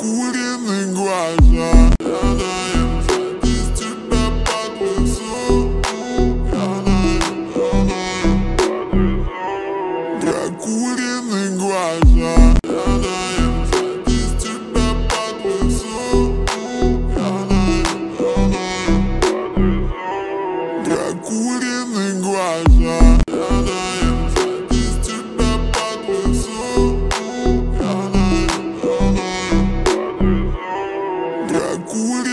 прокуренные глаза. Я наем, из тебя подвезу. Я наем, подвезу. Прокуренные глаза. Я наем, из тебя подвезу. Я наем, подвезу. Прокуренные глаза. Я наем, из тебя подвезу. Я наем, подвезу. Прокуренные